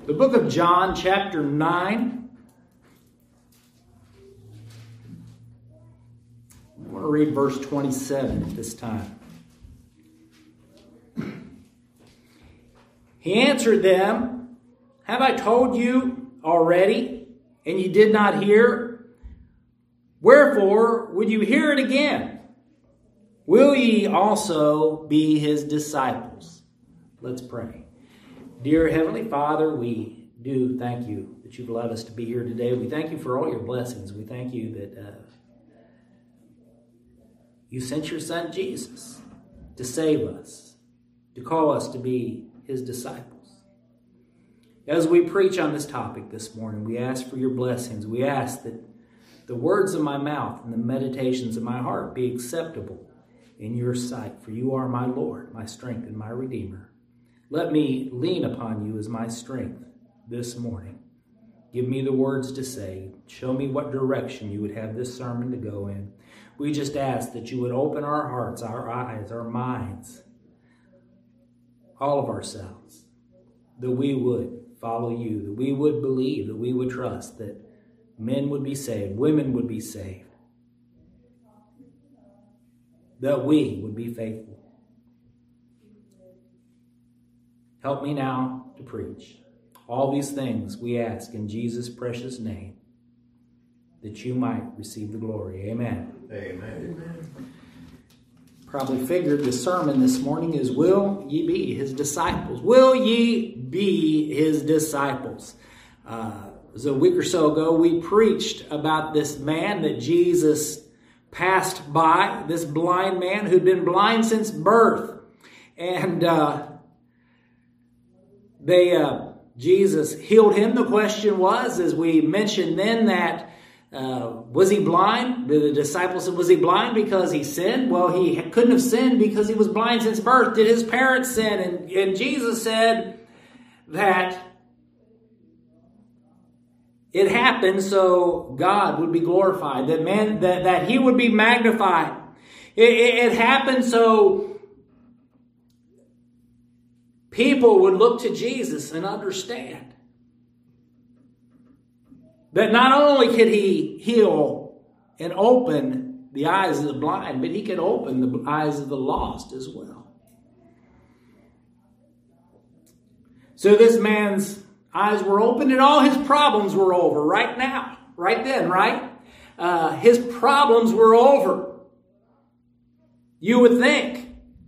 The book of John, chapter 9. I want to read verse 27 at this time. He answered them, "Have I told you already, and you did not hear? Wherefore would you hear it again? Will ye also be his disciples?" Let's pray. Dear Heavenly Father, we do thank you that you've allowed us to be here today. We thank you for all your blessings. We thank you that you sent your Son Jesus to save us, to call us to be his disciples. As we preach on this topic this morning, we ask for your blessings. We ask that the words of my mouth and the meditations of my heart be acceptable in your sight, for you are my Lord, my strength, and my Redeemer. Let me lean upon you as my strength this morning. Give me the words to say. Show me what direction you would have this sermon to go in. We just ask that you would open our hearts, our eyes, our minds, all of ourselves, that we would follow you, that we would believe, that we would trust, that men would be saved, women would be saved, that we would be faithful. Help me now to preach. All these things we ask in Jesus' precious name, that you might receive the glory. Amen. Amen. Probably figured the sermon this morning is, will ye be his disciples? Will ye be his disciples? It was a week or so ago, we preached about this man that Jesus passed by, this blind man who'd been blind since birth. And Jesus healed him. The question was, as we mentioned then, that was he blind? The disciples said, was he blind because he sinned? Well, he couldn't have sinned because he was blind since birth. Did his parents sin? And Jesus said that it happened so God would be glorified, that he would be magnified. It happened so people would look to Jesus and understand that not only could he heal and open the eyes of the blind, but he could open the eyes of the lost as well. So this man's eyes were opened and all his problems were over right now, right then, right? His problems were over. You would think.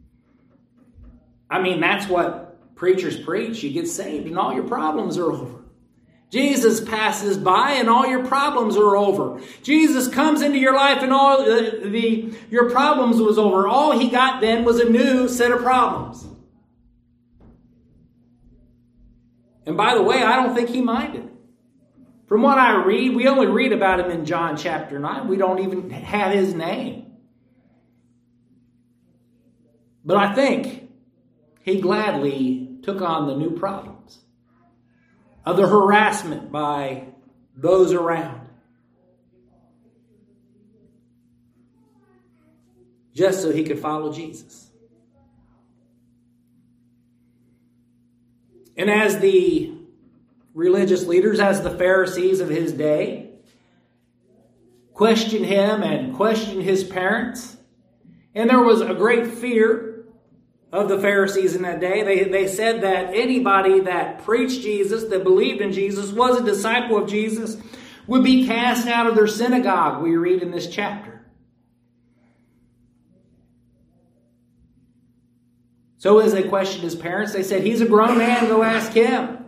I mean, that's what preachers preach. You get saved and all your problems are over. Jesus passes by and all your problems are over. Jesus comes into your life and all your problems was over. All he got then was a new set of problems. And by the way, I don't think he minded. From what I read, we only read about him in John chapter 9. We don't even have his name. But I think he gladly took on the new problems of the harassment by those around, just so he could follow Jesus. And as the religious leaders, as the Pharisees of his day, questioned him and questioned his parents, and there was a great fear of the Pharisees in that day. They said that anybody that preached Jesus, that believed in Jesus, was a disciple of Jesus, would be cast out of their synagogue, we read in this chapter. So as they questioned his parents, they said, he's a grown man, go ask him.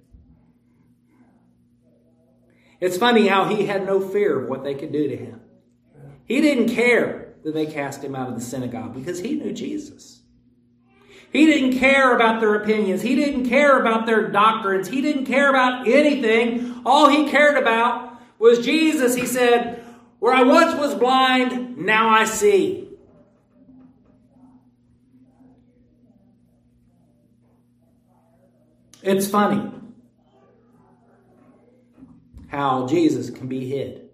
It's funny how he had no fear of what they could do to him. He didn't care that they cast him out of the synagogue because he knew Jesus. He didn't care about their opinions. He didn't care about their doctrines. He didn't care about anything. All he cared about was Jesus. He said, where I once was blind, now I see. It's funny how Jesus can be hid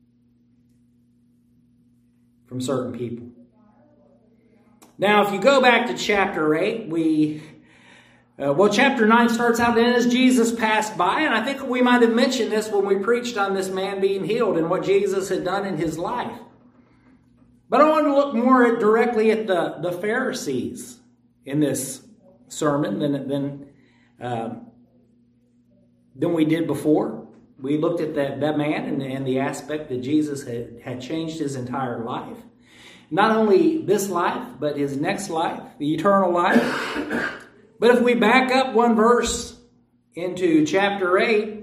from certain people. Now, if you go back to chapter 8, we Chapter 9 starts out, and as Jesus passed by, and I think we might have mentioned this when we preached on this man being healed and what Jesus had done in his life. But I want to look more directly at the Pharisees in this sermon than we did before. We looked at that man and the aspect that Jesus had changed his entire life. Not only this life, but his next life, the eternal life. But if we back up one verse into chapter 8,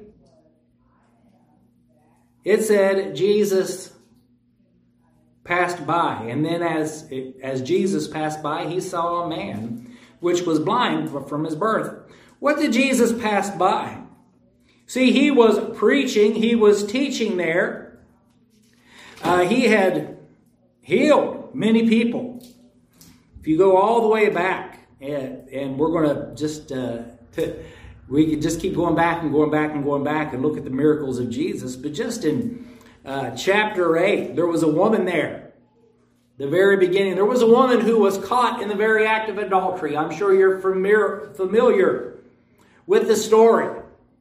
it said Jesus passed by. And then as Jesus passed by, he saw a man which was blind from his birth. What did Jesus pass by? See, he was preaching, he was teaching there. He had healed many people. If you go all the way back, and we're going to just, we could just keep going back and going back and going back and look at the miracles of Jesus. But just in chapter 8, there was a woman there. The very beginning, there was a woman who was caught in the very act of adultery. I'm sure you're familiar with the story.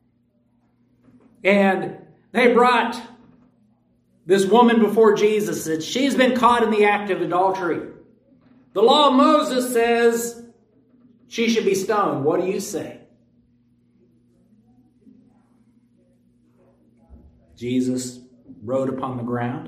And they brought this woman before Jesus. Said she's been caught in the act of adultery. The law of Moses says she should be stoned. What do you say? Jesus wrote upon the ground.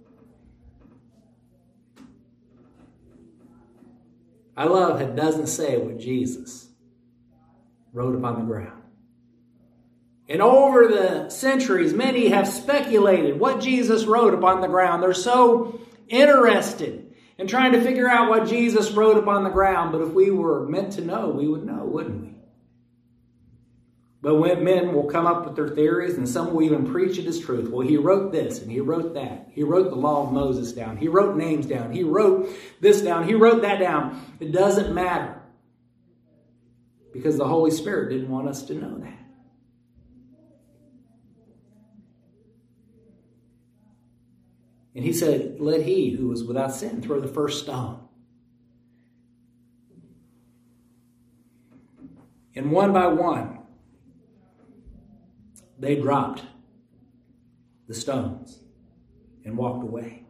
I love it doesn't say what Jesus wrote upon the ground. And over the centuries, many have speculated what Jesus wrote upon the ground. They're so interested in trying to figure out what Jesus wrote upon the ground. But if we were meant to know, we would know, wouldn't we? But when men will come up with their theories, and some will even preach it as truth. Well, he wrote this and he wrote that. He wrote the law of Moses down. He wrote names down. He wrote this down. He wrote that down. It doesn't matter. Because the Holy Spirit didn't want us to know that. And he said, let he who was without sin throw the first stone. And one by one, they dropped the stones and walked away.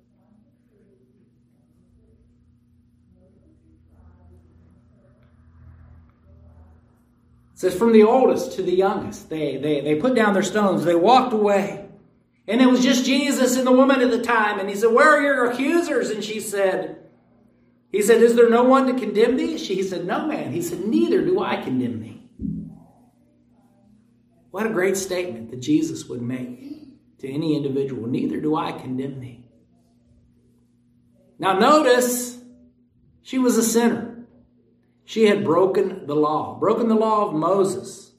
It says from the oldest to the youngest, they put down their stones, they walked away. And it was just Jesus and the woman at the time. And he said, where are your accusers? And he said, is there no one to condemn thee? He said, no, man. He said, neither do I condemn thee. What a great statement that Jesus would make to any individual. Neither do I condemn thee. Now notice, she was a sinner. She had broken the law of Moses.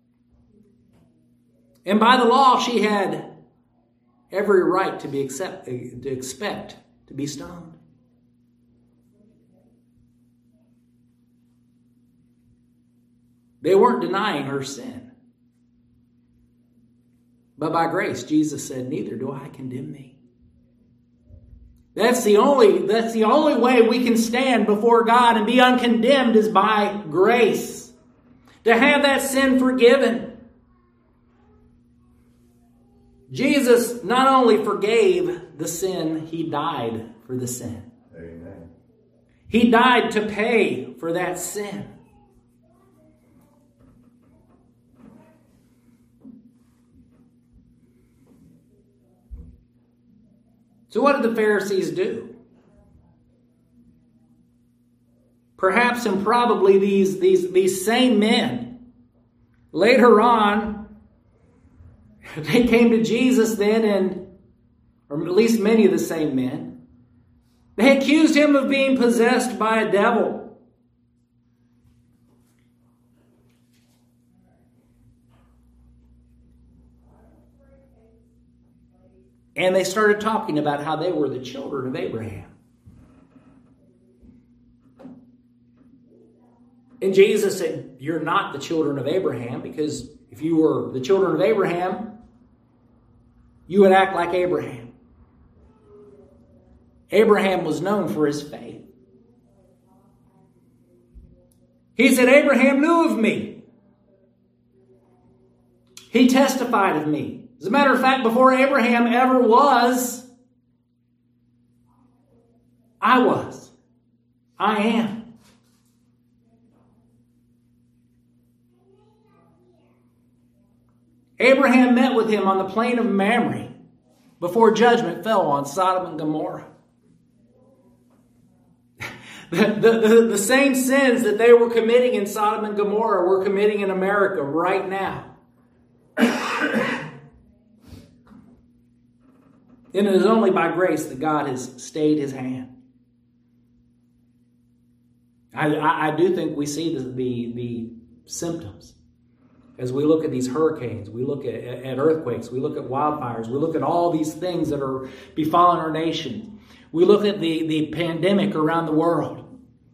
And by the law, she had every right to expect to be stoned. They weren't denying her sin. But by grace, Jesus said, neither do I condemn thee. That's the only way we can stand before God and be uncondemned is by grace. To have that sin forgiven. Jesus not only forgave the sin, he died for the sin. Amen. He died to pay for that sin. So what did the Pharisees do? Perhaps and probably these same men later on, they came to Jesus then, or at least many of the same men. They accused him of being possessed by a devil. And they started talking about how they were the children of Abraham. And Jesus said, you're not the children of Abraham, because if you were the children of Abraham, you would act like Abraham. Abraham was known for his faith. He said, Abraham knew of me. He testified of me. As a matter of fact, before Abraham ever was, I was. I am. Abraham met with him on the plain of Mamre before judgment fell on Sodom and Gomorrah. The same sins that they were committing in Sodom and Gomorrah were committing in America right now. And it is only by grace that God has stayed his hand. I do think we see the symptoms. As we look at these hurricanes, we look at earthquakes, we look at wildfires, we look at all these things that are befalling our nation. We look at the pandemic around the world.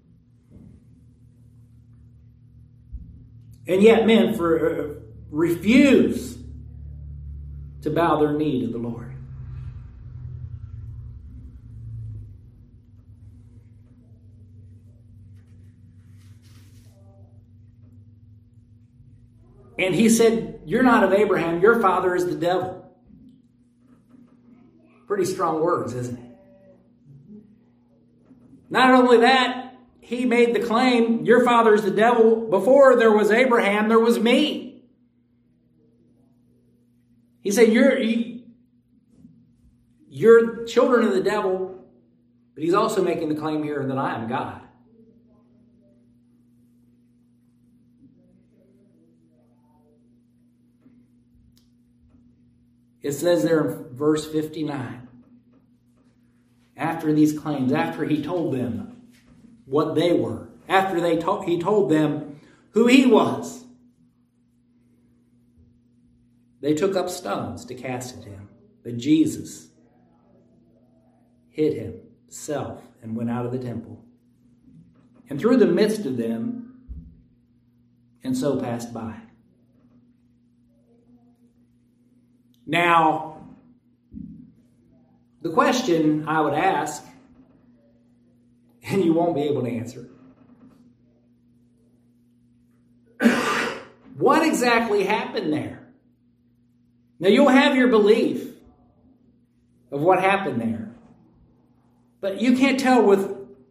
And yet men refuse to bow their knee to the Lord. And he said, you're not of Abraham, your father is the devil. Pretty strong words, isn't it? Not only that, he made the claim, your father is the devil. Before there was Abraham, there was me. He said, you're children of the devil, but he's also making the claim here that I am God. It says there in verse 59, after these claims, after he told them what they were, after he told them who he was, they took up stones to cast at him. But Jesus hid himself and went out of the temple and through the midst of them, and so passed by. Now, the question I would ask, and you won't be able to answer, what exactly happened there? Now, you'll have your belief of what happened there, but you can't tell with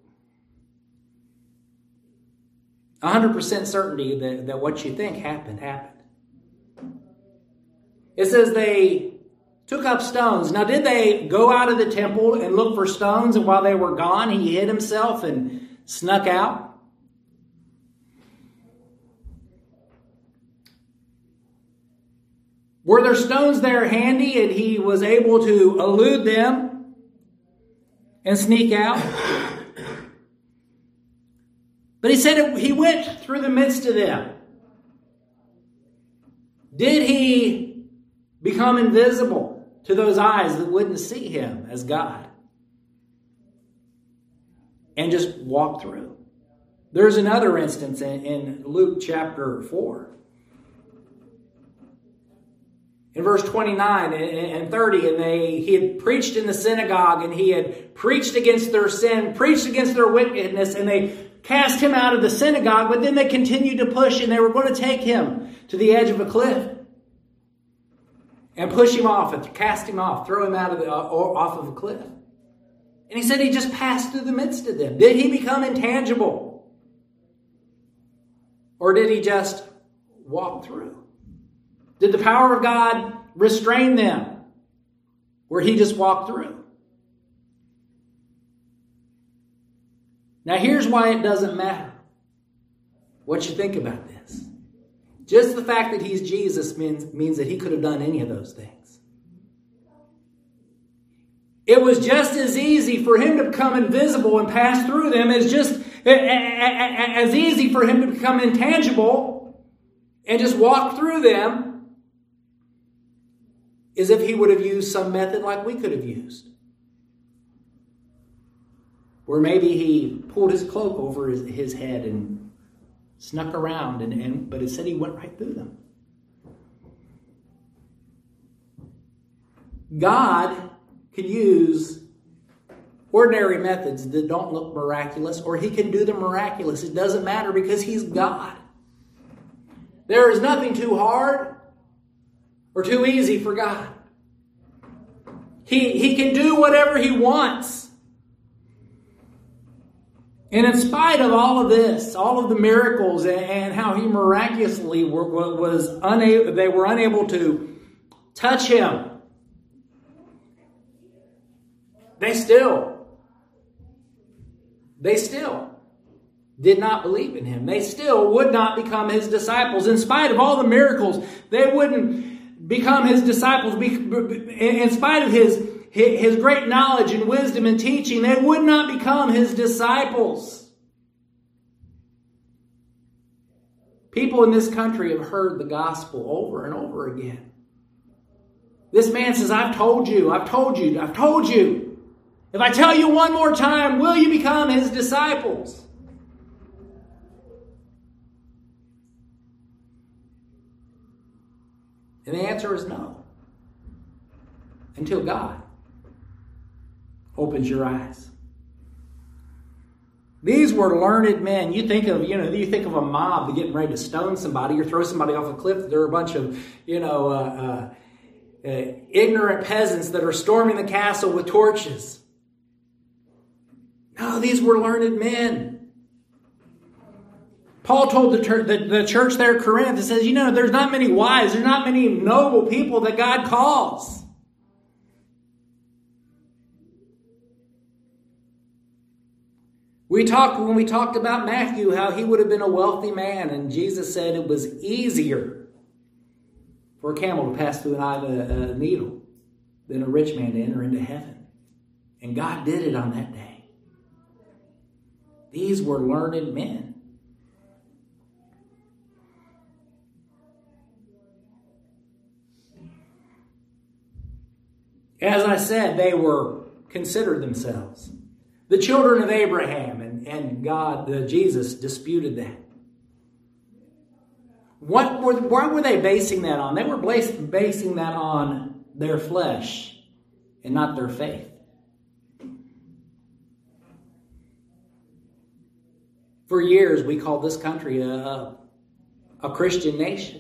100% certainty that what you think happened. It says they took up stones. Now, did they go out of the temple and look for stones, and while they were gone, he hid himself and snuck out? Were there stones there handy and he was able to elude them and sneak out? But he said he went through the midst of them. Did he become invisible to those eyes that wouldn't see him as God and just walk through? There's another instance in Luke chapter 4. In verse 29 and 30, and he had preached in the synagogue, and he had preached against their sin, preached against their wickedness, and they cast him out of the synagogue, but then they continued to push, and they were going to take him to the edge of a cliff and push him off, and cast him off, throw him out of off of a cliff. And he said he just passed through the midst of them. Did he become intangible? Or did he just walk through? Did the power of God restrain them where he just walked through? Now here's why it doesn't matter what you think about this. Just the fact that he's Jesus means that he could have done any of those things. It was just as easy for him to become invisible and pass through them as easy for him to become intangible and just walk through them as if he would have used some method like we could have used. Or maybe he pulled his cloak over his head and snuck around, but it said he went right through them. God could use ordinary methods that don't look miraculous, or he can do the miraculous. It doesn't matter because he's God. There is nothing too hard or too easy for God. He can do whatever he wants. And in spite of all of this, all of the miracles and how he miraculously they were unable to touch him, they still did not believe in him. They still would not become his disciples. In spite of all the miracles, they wouldn't become his disciples. In spite of his great knowledge and wisdom and teaching, they would not become his disciples. People in this country have heard the gospel over and over again. This man says, I've told you. If I tell you one more time, will you become his disciples? And the answer is no. Until God opens your eyes. These were learned men. You think of a mob getting ready to stone somebody or throw somebody off a cliff. There are a bunch of, ignorant peasants that are storming the castle with torches. No, these were learned men. Paul told the church there at Corinth, it says, there's not many wise, there's not many noble people that God calls. When we talked about Matthew, how he would have been a wealthy man, and Jesus said it was easier for a camel to pass through an eye of a needle than a rich man to enter into heaven. And God did it on that day. These were learned men. As I said, they were considered themselves the children of Abraham, and God, Jesus, disputed that. What were they basing that on? They were basing that on their flesh and not their faith. For years, we called this country a Christian nation.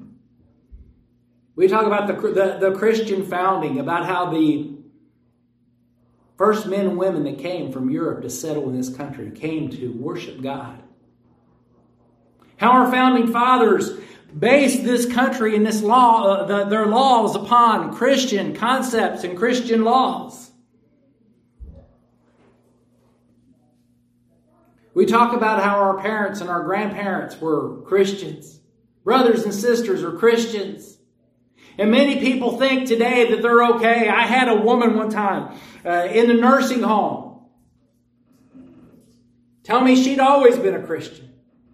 We talk about the Christian founding, about how the first men and women that came from Europe to settle in this country came to worship God. How our founding fathers based this country and this law, their laws upon Christian concepts and Christian laws. We talk about how our parents and our grandparents were Christians. Brothers and sisters are Christians. And many people think today that they're okay. I had a woman one time in a nursing home tell me she'd always been a Christian.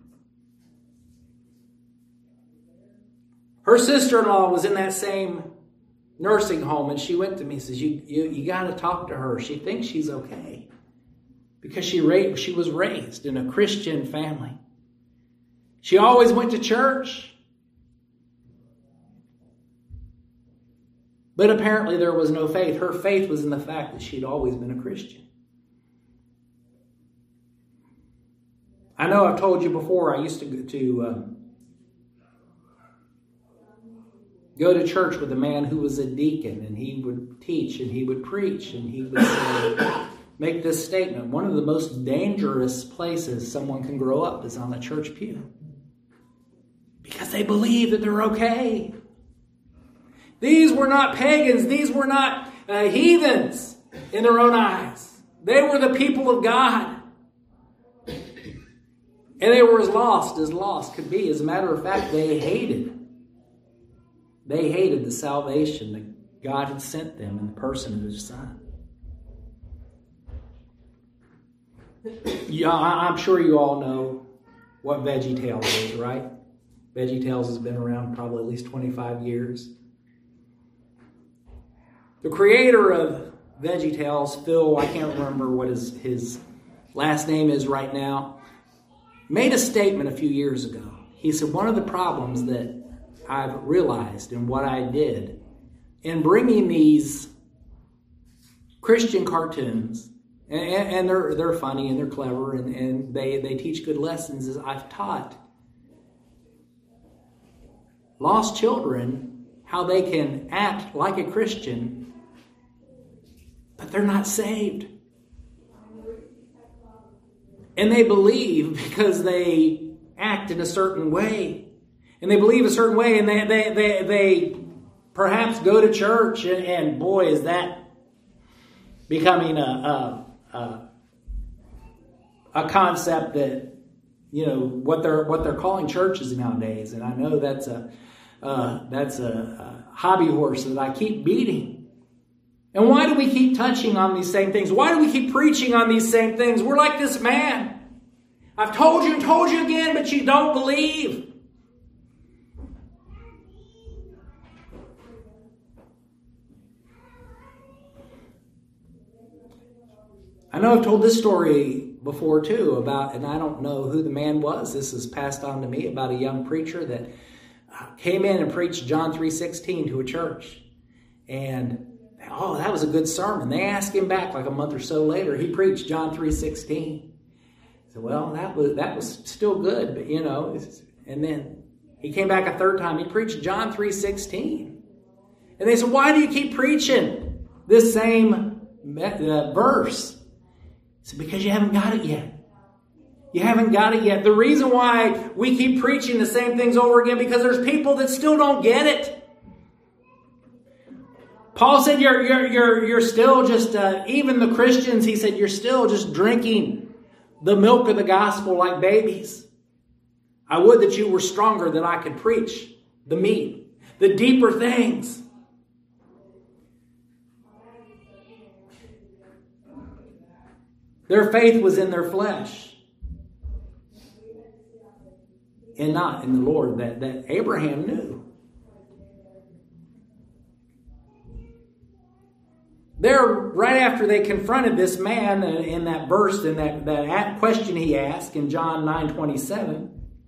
Her sister-in-law was in that same nursing home, and she went to me and says, you got to talk to her. She thinks she's okay because she was raised in a Christian family. She always went to church. But apparently there was no faith. Her faith was in the fact that she'd always been a Christian. I know I've told you before, I used to go to church with a man who was a deacon, and he would teach and he would preach and he would make this statement. One of the most dangerous places someone can grow up is on the church pew. Because they believe that they're okay. These were not pagans. These were not heathens in their own eyes. They were the people of God. And they were as lost could be. As a matter of fact, they hated the salvation that God had sent them in the person of His Son. Yeah, I'm sure you all know what VeggieTales is, right? VeggieTales has been around probably at least 25 years. The creator of VeggieTales, Phil, I can't remember what his last name is right now, made a statement a few years ago. He said, one of the problems that I've realized in what I did in bringing these Christian cartoons And they're funny and they're clever and they teach good lessons, as I've taught lost children how they can act like a Christian, but they're not saved. And they believe because they act in a certain way. And they believe a certain way, and they perhaps go to church, and boy, is that becoming a concept that, you know, what they're calling churches nowadays. And I know that's a hobby horse that I keep beating. And why do we keep touching on these same things? Why do we keep preaching on these same things? We're like this man. I've told you and told you again, but you don't believe. I know I've told this story before too about, and I don't know who the man was. This is passed on to me about a young preacher that came in and preached John 3:16 to a church. And oh, that was a good sermon. They asked him back like a month or so later. He preached John 3:16. I said, well, that was still good, but you know. And then he came back a third time. He preached John 3:16. And they said, why do you keep preaching this same verse? I said, because you haven't got it yet. You haven't got it yet. The reason why we keep preaching the same things over again, because there's people that still don't get it. Paul said, you're still just, even the Christians, he said, you're still just drinking the milk of the gospel like babies. I would that you were stronger, that I could preach the meat, the deeper things. Their faith was in their flesh and not in the Lord that Abraham knew. There, right after they confronted this man in that verse, in that question he asked in John 9:27,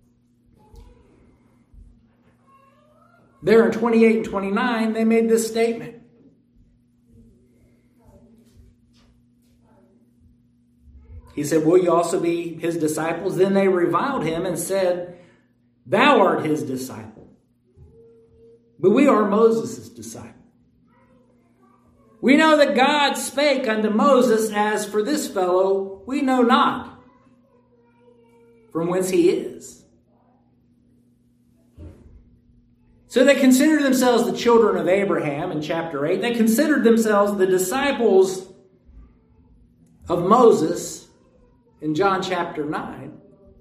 there in 28 and 29, they made this statement. He said, will you also be his disciples? Then they reviled him and said, thou art his disciple, but we are Moses' disciple. We know that God spake unto Moses, as for this fellow, we know not from whence he is. So they considered themselves the children of Abraham in chapter 8. They considered themselves the disciples of Moses in John chapter 9.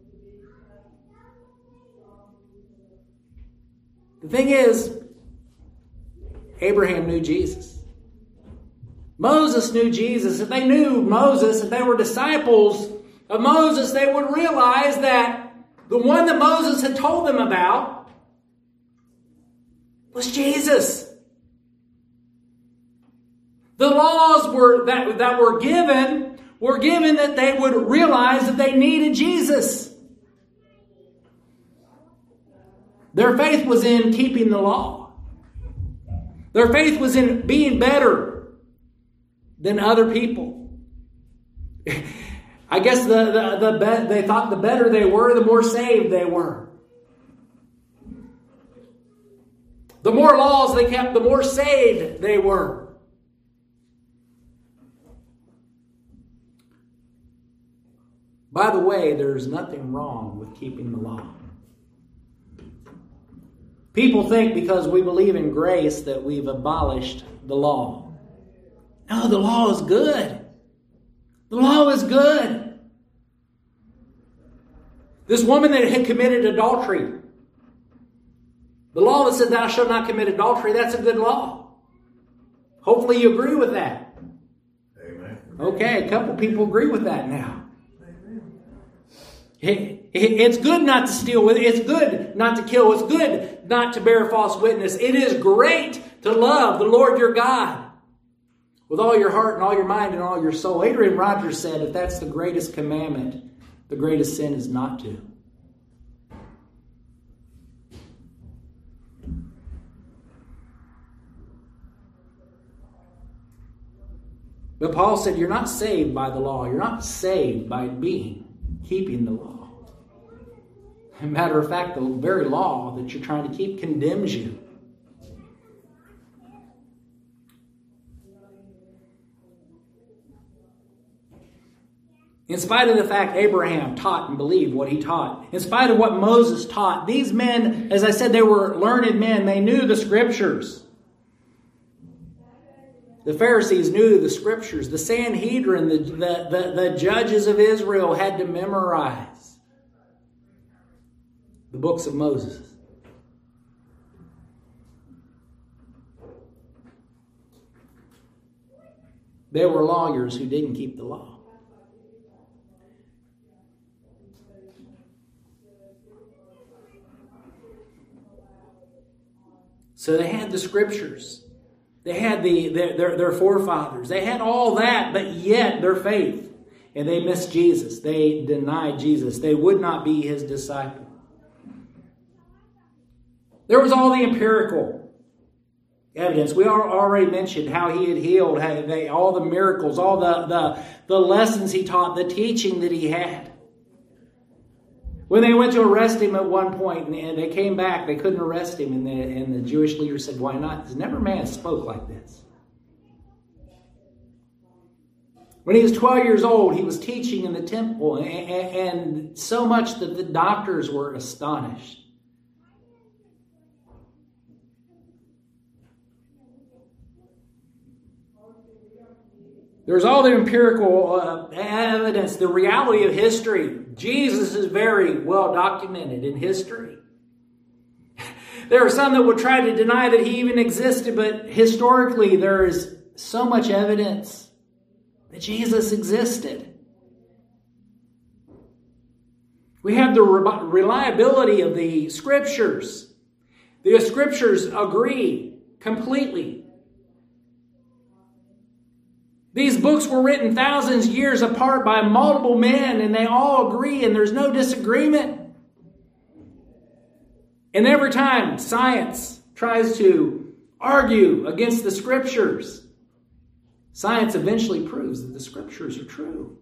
The thing is, Abraham knew Jesus. Moses knew Jesus. If they knew Moses, if they were disciples of Moses, they would realize that the one that Moses had told them about was Jesus. The laws that were given that they would realize that they needed Jesus. Their faith was in keeping the law. Their faith was in being better than other people. I guess they thought the better they were, the more saved they were. The more laws they kept, the more saved they were. By the way, there's nothing wrong with keeping the law. People think because we believe in grace that we've abolished the law. No, the law is good. The law is good. This woman that had committed adultery, the law that said thou shalt not commit adultery, that's a good law. Hopefully you agree with that. Amen. Okay, a couple people agree with that now. It's good not to steal. It's good not to kill. It's good not to bear false witness. It is great to love the Lord your God with all your heart and all your mind and all your soul. Adrian Rogers said, if that's the greatest commandment, the greatest sin is not to. But Paul said, you're not saved by the law. You're not saved by keeping the law. As a matter of fact, the very law that you're trying to keep condemns you. In spite of the fact Abraham taught and believed what he taught, in spite of what Moses taught, these men, as I said, they were learned men. They knew the Scriptures. The Pharisees knew the Scriptures. The Sanhedrin, the judges of Israel had to memorize the books of Moses. They were lawyers who didn't keep the law. So they had the Scriptures. They had their forefathers. They had all that, but yet their faith. And they missed Jesus. They denied Jesus. They would not be his disciple. There was all the empirical evidence. We already mentioned how he had healed, all the miracles, all the lessons he taught, the teaching that he had. When they went to arrest him at one point and they came back, they couldn't arrest him. And the Jewish leader said, why not? Because never man spoke like this. When he was 12 years old, he was teaching in the temple. And so much that the doctors were astonished. There's all the empirical evidence, the reality of history. Jesus is very well documented in history. There are some that would try to deny that he even existed, but historically there is so much evidence that Jesus existed. We have the reliability of the Scriptures. The Scriptures agree completely. These books were written thousands of years apart by multiple men, and they all agree, and there's no disagreement. And every time science tries to argue against the Scriptures, science eventually proves that the Scriptures are true.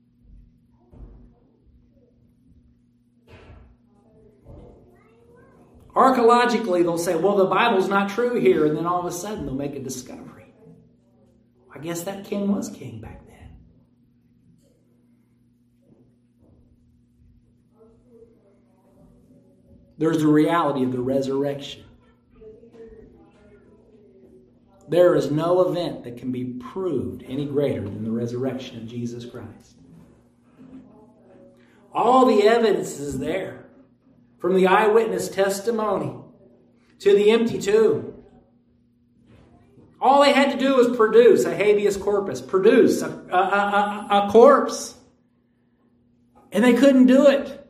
Archaeologically, they'll say, well, the Bible's not true here, and then all of a sudden they'll make a discovery. I guess that king was king back then. There's the reality of the resurrection. There is no event that can be proved any greater than the resurrection of Jesus Christ. All the evidence is there. From the eyewitness testimony to the empty tomb. All they had to do was produce a habeas corpus, produce a corpse. And they couldn't do it.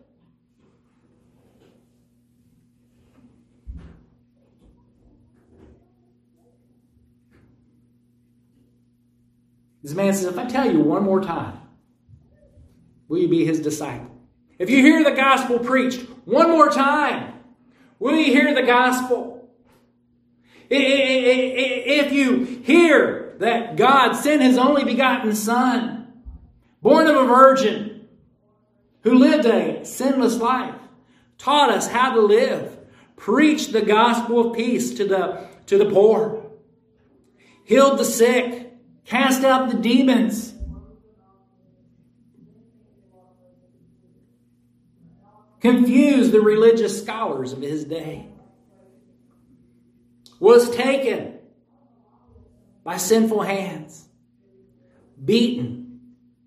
This man says, if I tell you one more time, will you be his disciple? If you hear the gospel preached one more time, will you hear the gospel? If you hear that God sent his only begotten Son, born of a virgin, who lived a sinless life, taught us how to live, preached the gospel of peace to the poor, healed the sick, cast out the demons, confused the religious scholars of his day, was taken by sinful hands, beaten,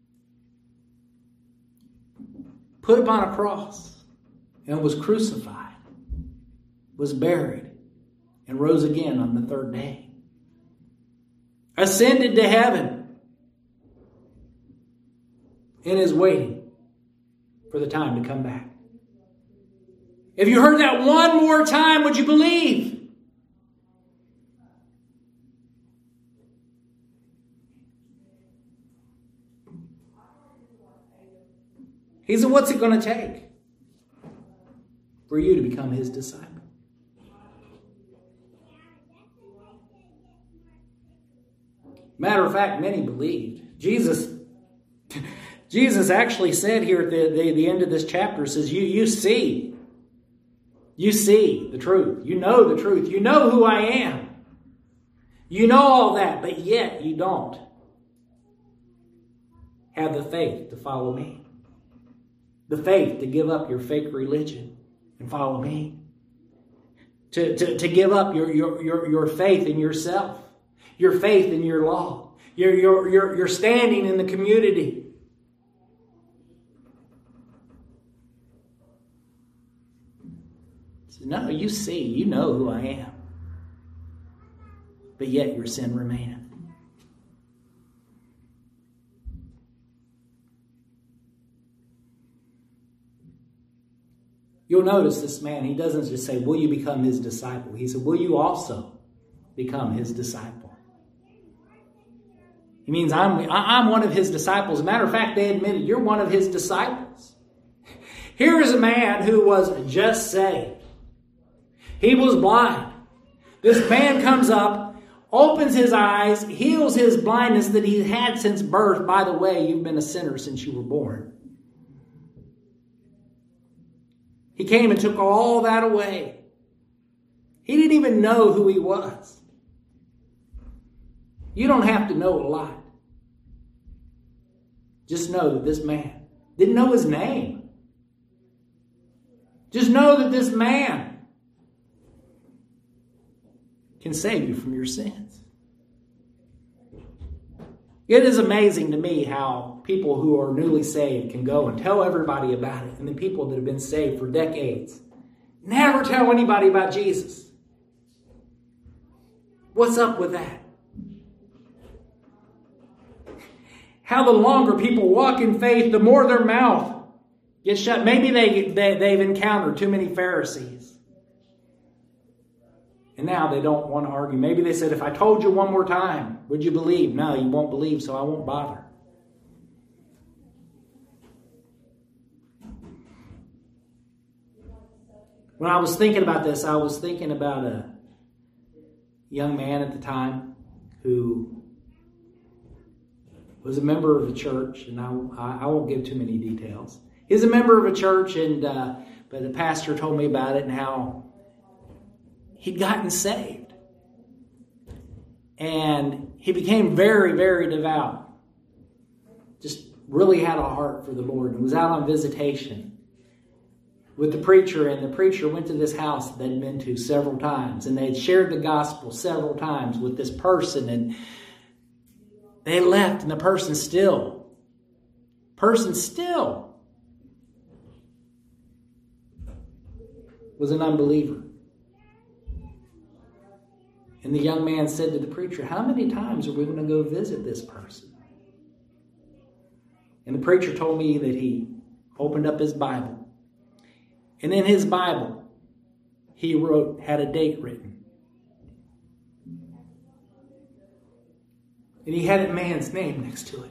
put upon a cross, and was crucified, was buried, and rose again on the third day. Ascended to heaven and is waiting for the time to come back. If you heard that one more time, would you believe? He said, what's it going to take for you to become his disciple? Matter of fact, many believed. Jesus actually said here at the end of this chapter, says, you see the truth. You know the truth. You know who I am. You know all that, but yet you don't have the faith to follow me. The faith to give up your fake religion and follow me. To give up your faith in yourself. Your faith in your law. Your standing in the community. So, no, you see, you know who I am. But yet your sin remaineth. You'll notice this man, he doesn't just say, will you become his disciple? He said, will you also become his disciple? He means I'm one of his disciples. As a matter of fact, they admitted, you're one of his disciples. Here is a man who was just saved. He was blind. This man comes up, opens his eyes, heals his blindness that he had since birth. By the way, you've been a sinner since you were born. He came and took all that away. He didn't even know who he was. You don't have to know a lot. Just know that this man didn't know his name. Just know that this man can save you from your sins. It is amazing to me how people who are newly saved can go and tell everybody about it. And the people that have been saved for decades never tell anybody about Jesus. What's up with that? How the longer people walk in faith, the more their mouth gets shut. Maybe they've encountered too many Pharisees. And now they don't want to argue. Maybe they said, if I told you one more time, would you believe? No, you won't believe, so I won't bother. When I was thinking about this, I was thinking about a young man at the time who was a member of a church, and I won't give too many details. He's a member of a church, but the pastor told me about it and how he'd gotten saved. And he became very, very devout. Just really had a heart for the Lord and was out on visitation with the preacher. And the preacher went to this house that they'd been to several times. And they'd shared the gospel several times with this person. And they left, and the person still was an unbeliever. And the young man said to the preacher, how many times are we going to go visit this person? And the preacher told me that he opened up his Bible. And in his Bible, he had a date written. And he had a man's name next to it.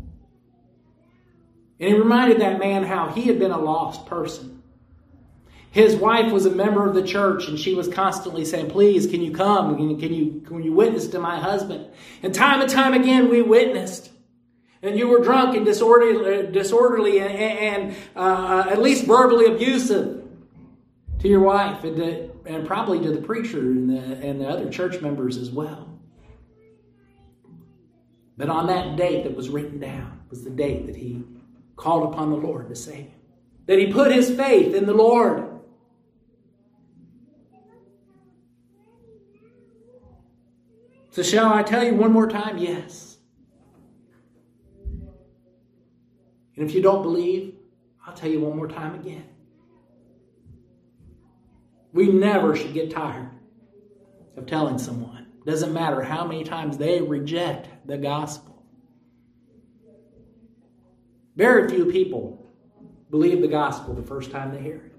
And he reminded that man how he had been a lost person. His wife was a member of the church, and she was constantly saying, please, can you come? Can you witness to my husband? And time again, we witnessed. And you were drunk and disorderly and at least verbally abusive to your wife and probably to the preacher and the other church members as well. But on that date that was written down was the date that he called upon the Lord to save him. That he put his faith in the Lord. So shall I tell you one more time? Yes. And if you don't believe, I'll tell you one more time again. We never should get tired of telling someone. Doesn't matter how many times they reject the gospel. Very few people believe the gospel the first time they hear it.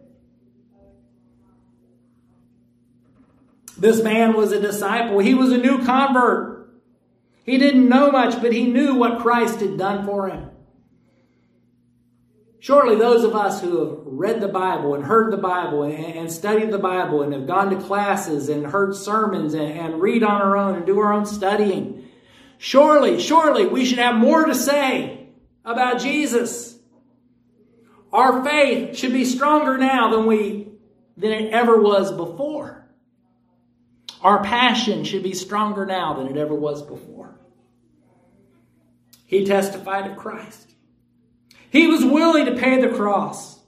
This man was a disciple. He was a new convert. He didn't know much, but he knew what Christ had done for him. Surely those of us who have read the Bible and heard the Bible and studied the Bible and have gone to classes and heard sermons and read on our own and do our own studying, Surely we should have more to say about Jesus. Our faith should be stronger now than it ever was before. Our passion should be stronger now than it ever was before. He testified of Christ. He was willing to pay the cost.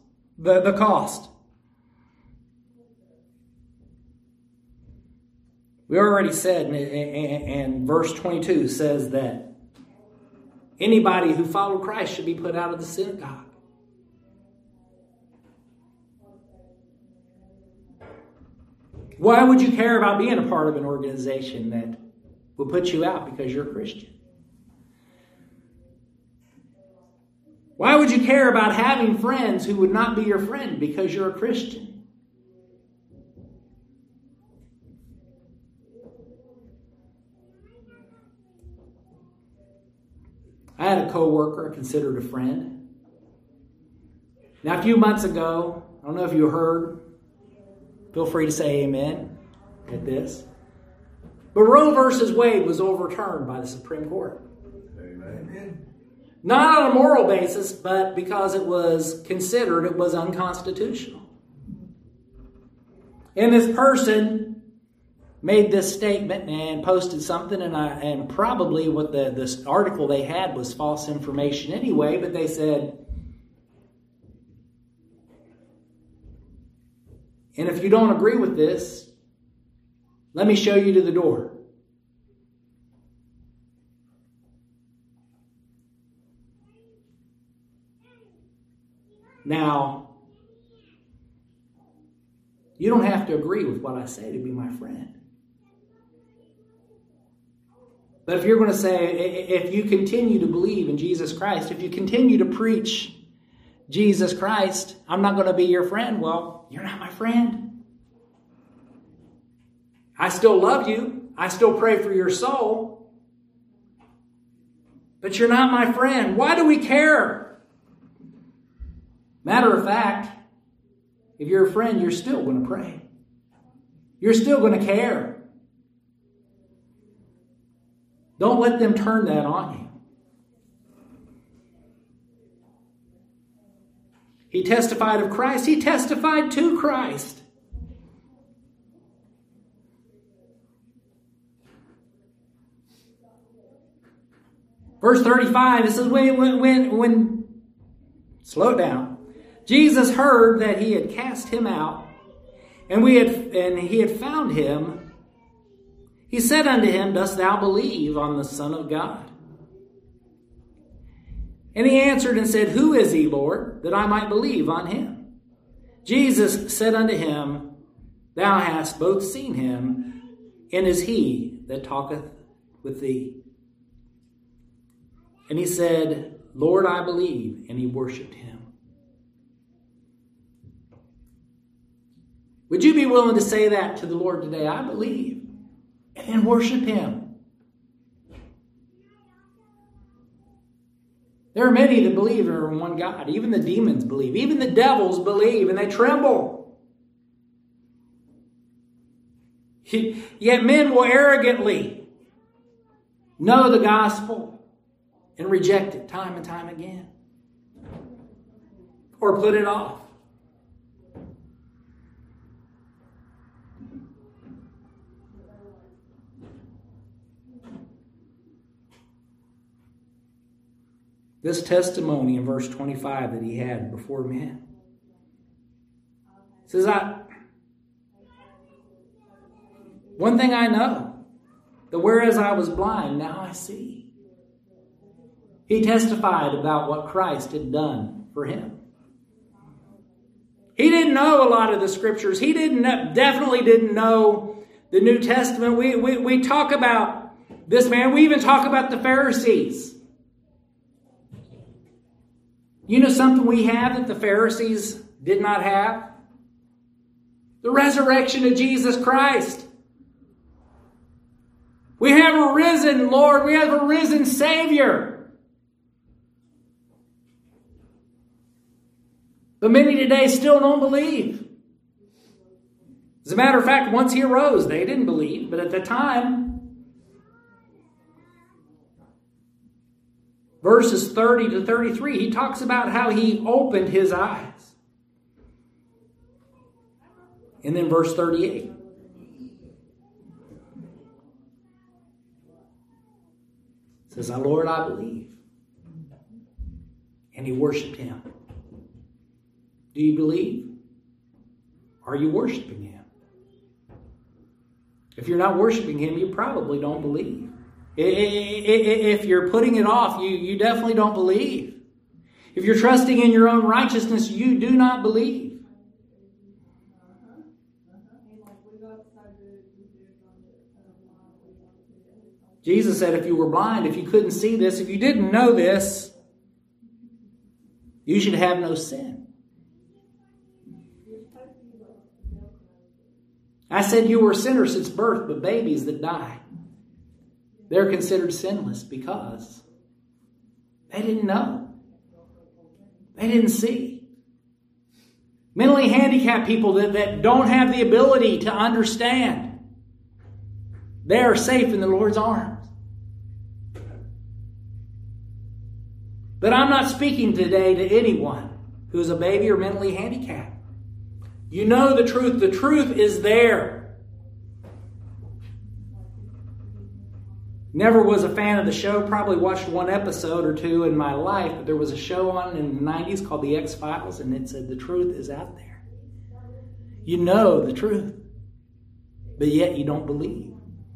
We already said, and verse 22 says that anybody who followed Christ should be put out of the synagogue. Why would you care about being a part of an organization that will put you out because you're a Christian? Why would you care about having friends who would not be your friend because you're a Christian? I had a coworker I considered a friend. Now, a few months ago, I don't know if you heard, feel free to say amen at this, but Roe versus Wade was overturned by the Supreme Court. Amen. Not on a moral basis, but because it was considered it was unconstitutional. And this person made this statement and posted something, and probably what this article they had was false information anyway, but they said, and if you don't agree with this, let me show you to the door. Now, you don't have to agree with what I say to be my friend. But if you're going to say, if you continue to believe in Jesus Christ, if you continue to preach Jesus Christ, I'm not going to be your friend. Well, you're not my friend. I still love you. I still pray for your soul. But you're not my friend. Why do we care? Matter of fact, if you're a friend, you're still going to pray. You're still going to care. Don't let them turn that on you. He testified of Christ. He testified to Christ. Verse 35, it says, when slow down. Jesus heard that he had cast him out, and he had found him. He said unto him, Dost thou believe on the Son of God? And he answered and said, Who is he, Lord, that I might believe on him? Jesus said unto him, Thou hast both seen him, and is he that talketh with thee. And he said, Lord, I believe. And he worshipped him. Would you be willing to say that to the Lord today? I believe. And then worship him. There are many that believe there are one God. Even the demons believe. Even the devils believe, and they tremble. Yet men will arrogantly know the gospel and reject it time and time again. Or put it off. This testimony in verse 25 that he had before men. Says, one thing I know, that whereas I was blind, now I see. He testified about what Christ had done for him. He didn't know a lot of the scriptures. He definitely didn't know the New Testament. We talk about this man. We even talk about the Pharisees. You know something we have that the Pharisees did not have? The resurrection of Jesus Christ. We have a risen Lord. We have a risen Savior. But many today still don't believe. As a matter of fact, once he arose, they didn't believe. But at the time, verses 30 to 33, he talks about how he opened his eyes. And then verse 38. Says, Lord, I believe. And he worshiped him. Do you believe? Are you worshiping him? If you're not worshiping him, you probably don't believe. If you're putting it off, you definitely don't believe. If you're trusting in your own righteousness, you do not believe. Jesus said if you were blind, if you couldn't see this, if you didn't know this, you should have no sin. I said you were a sinner since birth, but babies that die, they're considered sinless because they didn't know. They didn't see. Mentally handicapped people that don't have the ability to understand, they are safe in the Lord's arms. But I'm not speaking today to anyone who's a baby or mentally handicapped. You know the truth. The truth is there. Never was a fan of the show. Probably watched one episode or two in my life. But there was a show on in the 90s called The X-Files. And it said the truth is out there. You know the truth. But yet you don't believe.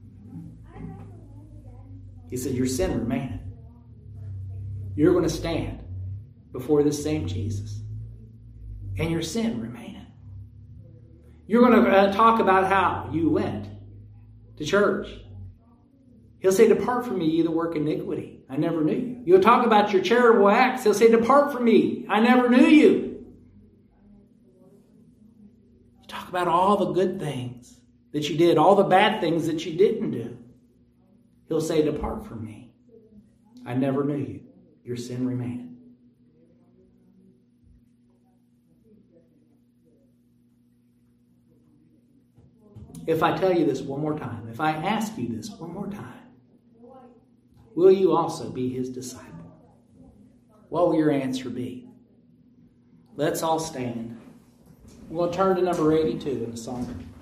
He said your sin remaineth. You're going to stand before this same Jesus. And your sin remaineth. You're going to talk about how you went to church. He'll say, depart from me, you that work iniquity. I never knew you. You'll talk about your charitable acts. He'll say, depart from me. I never knew you. You talk about all the good things that you did, all the bad things that you didn't do. He'll say, depart from me. I never knew you. Your sin remaineth. If I tell you this one more time, if I ask you this one more time, will you also be his disciple? What will your answer be? Let's all stand. We'll turn to number 82 in the song.